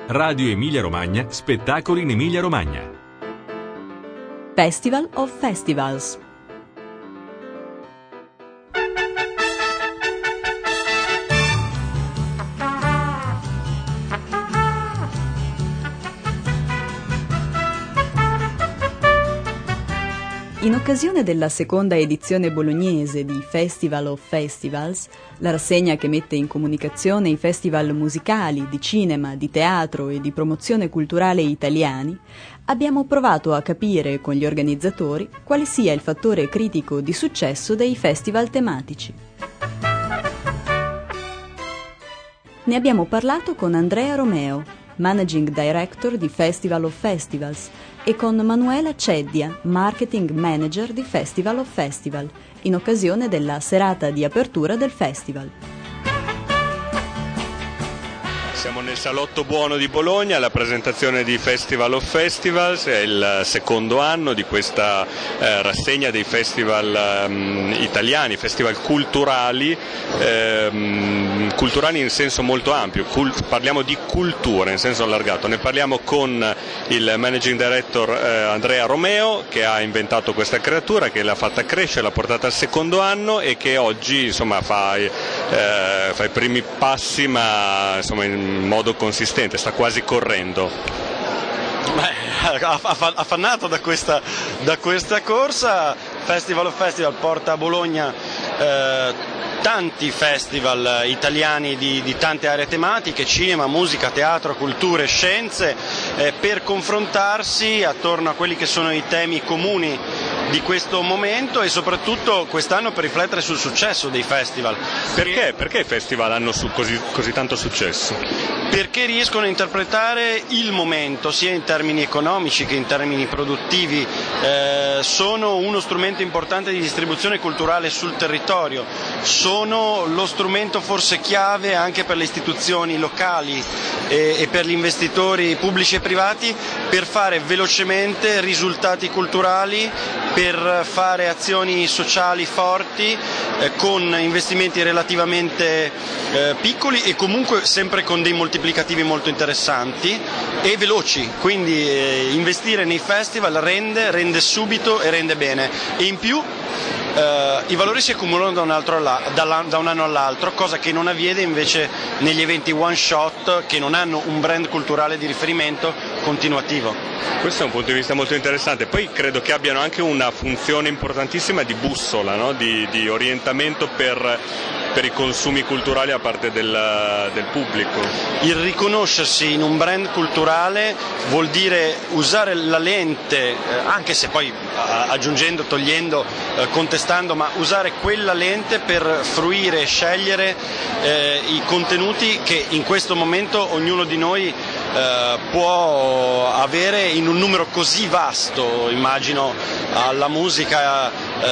Radio Emilia Romagna, spettacoli in Emilia Romagna. Festival of Festivals. In occasione della seconda edizione bolognese di Festival of Festivals, la rassegna che mette in comunicazione i festival musicali, di cinema, di teatro e di promozione culturale italiani, abbiamo provato a capire con gli organizzatori quale sia il fattore critico di successo dei festival tematici. Ne abbiamo parlato con Andrea Romeo, Managing Director di Festival of Festivals, e con Manuela Ceddia, Marketing Manager di Festival of Festival, in occasione della serata di apertura del festival. Siamo nel Salotto Buono di Bologna, la presentazione di Festival of Festivals, è il secondo anno di questa rassegna dei festival italiani, festival culturali, culturali in senso molto ampio, parliamo di cultura in senso allargato, ne parliamo con il Managing Director Andrea Romeo, che ha inventato questa creatura, che l'ha fatta crescere, l'ha portata al secondo anno e che oggi insomma fa i primi passi, ma insomma in modo consistente, sta quasi correndo. Affannato da questa corsa, Festival of Festival porta a Bologna tanti festival italiani di tante aree tematiche, cinema, musica, teatro, culture, scienze, per confrontarsi attorno a quelli che sono i temi comuni di questo momento e soprattutto quest'anno per riflettere sul successo dei festival. Perché i festival hanno così tanto successo? Perché riescono a interpretare il momento sia in termini economici che in termini produttivi, sono uno strumento importante di distribuzione culturale sul territorio, sono lo strumento forse chiave anche per le istituzioni locali e per gli investitori pubblici e privati per fare velocemente risultati culturali, per fare azioni sociali forti con investimenti relativamente piccoli e comunque sempre con dei moltiplicativi molto interessanti e veloci, quindi investire nei festival rende subito e rende bene e in più i valori si accumulano da un anno all'altro, cosa che non avviene invece negli eventi one shot che non hanno un brand culturale di riferimento continuativo. Questo è un punto di vista molto interessante, poi credo che abbiano anche una funzione importantissima di bussola, no? di orientamento per i consumi culturali da parte del pubblico. Il riconoscersi in un brand culturale vuol dire usare la lente, anche se poi aggiungendo, togliendo, contestando, ma usare quella lente per fruire e scegliere i contenuti che in questo momento ognuno di noi può avere in un numero così vasto. Immagino alla musica,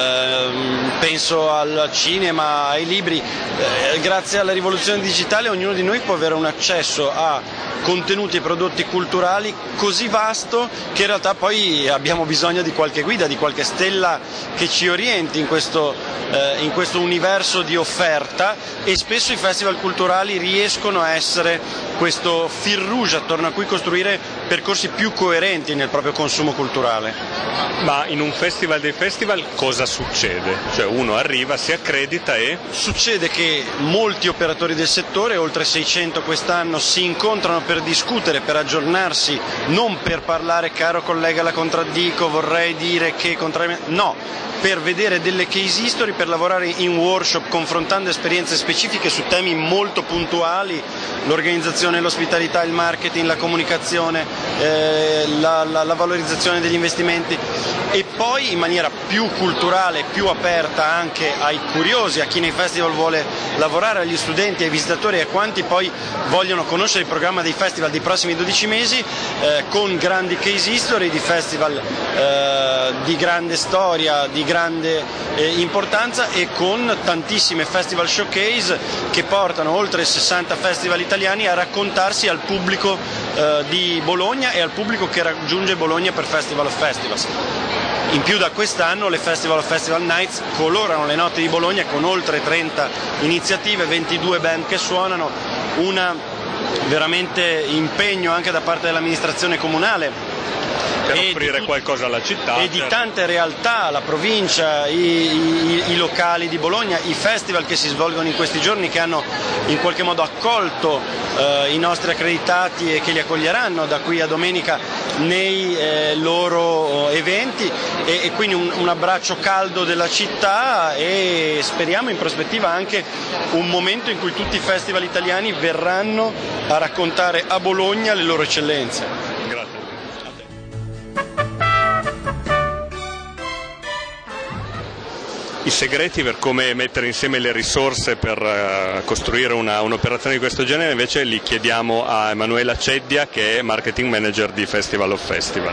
penso al cinema, ai libri. Grazie alla rivoluzione digitale ognuno di noi può avere un accesso a contenuti e prodotti culturali così vasto che in realtà poi abbiamo bisogno di qualche guida, di qualche stella che ci orienti in questo universo di offerta e spesso i festival culturali riescono a essere questo fil rouge attorno a cui costruire percorsi più coerenti nel proprio consumo culturale. Ma in un festival dei festival cosa succede? Cioè uno arriva, si accredita e... Succede che molti operatori del settore, oltre 600 quest'anno, si incontrano per discutere, per aggiornarsi, non per parlare caro collega la contraddico, vorrei dire che no, per vedere delle case history, per lavorare in workshop confrontando esperienze specifiche su temi molto puntuali, l'organizzazione, l'ospitalità, il marketing, la comunicazione, la valorizzazione degli investimenti e poi in maniera più culturale, più aperta anche ai curiosi, a chi nei festival vuole lavorare, agli studenti, ai visitatori e a quanti poi vogliono conoscere il programma dei festival dei prossimi 12 mesi con grandi case history di festival di grande storia, di grande importanza e con tantissime festival showcase che portano oltre 60 festival italiani a raccontarsi al pubblico di Bologna e al pubblico che raggiunge Bologna per Festival of Festivals. In più da quest'anno le Festival of Festival Nights colorano le notti di Bologna con oltre 30 iniziative, 22 band che suonano, una veramente impegno anche da parte dell'amministrazione comunale per offrire qualcosa alla città e di tante realtà, la provincia, i locali di Bologna, i festival che si svolgono in questi giorni, che hanno in qualche modo accolto i nostri accreditati e che li accoglieranno da qui a domenica nei loro eventi, e quindi un abbraccio caldo della città, e speriamo in prospettiva anche un momento in cui tutti i festival italiani verranno a raccontare a Bologna le loro eccellenze. I segreti per come mettere insieme le risorse per costruire un'operazione di questo genere invece li chiediamo a Emanuela Ceddia, che è marketing manager di Festival of Festival.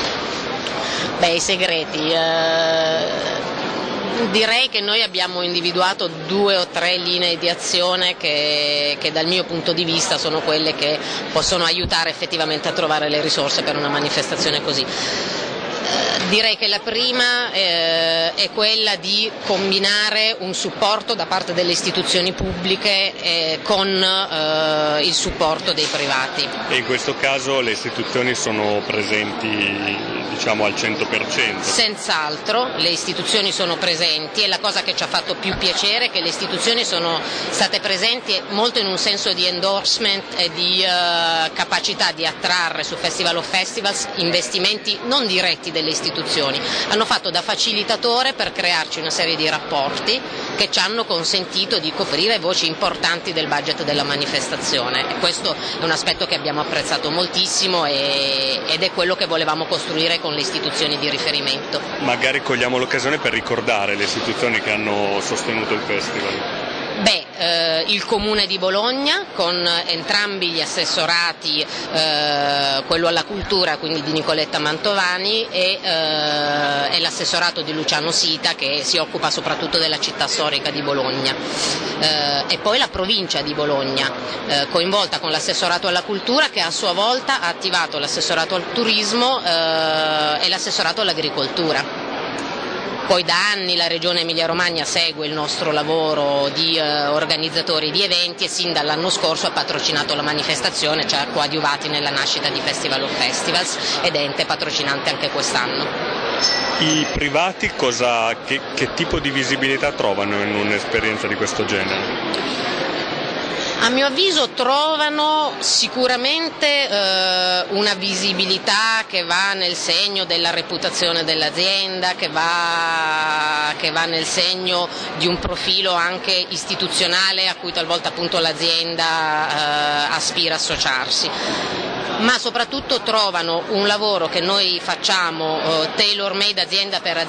I segreti, direi che noi abbiamo individuato 2 o 3 linee di azione che dal mio punto di vista sono quelle che possono aiutare effettivamente a trovare le risorse per una manifestazione così. Direi che la prima è quella di combinare un supporto da parte delle istituzioni pubbliche con il supporto dei privati. E in questo caso le istituzioni sono presenti, diciamo, al 100%? Senz'altro, le istituzioni sono presenti, e la cosa che ci ha fatto più piacere è che le istituzioni sono state presenti molto in un senso di endorsement e di capacità di attrarre su Festival of Festivals investimenti non diretti delle istituzioni. Hanno fatto da facilitatore per crearci una serie di rapporti che ci hanno consentito di coprire voci importanti del budget della manifestazione, e questo è un aspetto che abbiamo apprezzato moltissimo ed è quello che volevamo costruire con le istituzioni di riferimento. Magari cogliamo l'occasione per ricordare le istituzioni che hanno sostenuto il festival. Il Comune di Bologna, con entrambi gli assessorati, quello alla cultura, quindi di Nicoletta Mantovani, e l'assessorato di Luciano Sita, che si occupa soprattutto della città storica di Bologna, e poi la provincia di Bologna, coinvolta con l'assessorato alla cultura, che a sua volta ha attivato l'assessorato al turismo e l'assessorato all'agricoltura. Poi da anni la Regione Emilia-Romagna segue il nostro lavoro di organizzatori di eventi, e sin dall'anno scorso ha patrocinato la manifestazione, ci ha coadiuvati nella nascita di Festival of Festivals, ed è ente patrocinante anche quest'anno. I privati che tipo di visibilità trovano in un'esperienza di questo genere? A mio avviso trovano sicuramente una visibilità che va nel segno della reputazione dell'azienda, che va nel segno di un profilo anche istituzionale a cui talvolta appunto l'azienda aspira a associarsi. Ma soprattutto trovano un lavoro che noi facciamo tailor made azienda per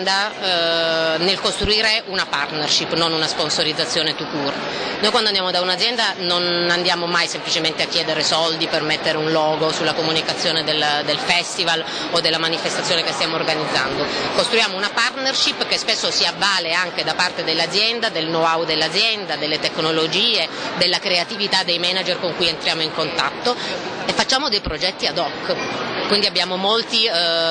azienda nel costruire una partnership, non una sponsorizzazione tout court. Noi quando andiamo da un'azienda non andiamo mai semplicemente a chiedere soldi per mettere un logo sulla comunicazione del festival o della manifestazione che stiamo organizzando. Costruiamo una partnership che spesso si avvale anche da parte dell'azienda, del know-how dell'azienda, delle tecnologie, della creatività dei manager con cui entriamo in contatto, e facciamo dei progetti ad hoc. Quindi abbiamo molti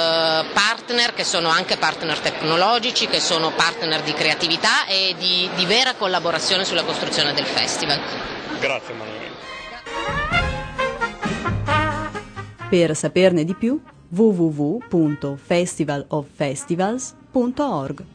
partner che sono anche partner tecnologici, che sono partner di creatività e di vera collaborazione sulla costruzione del festival. Grazie Emanuele. Per saperne di più, www.festivaloffestivals.org.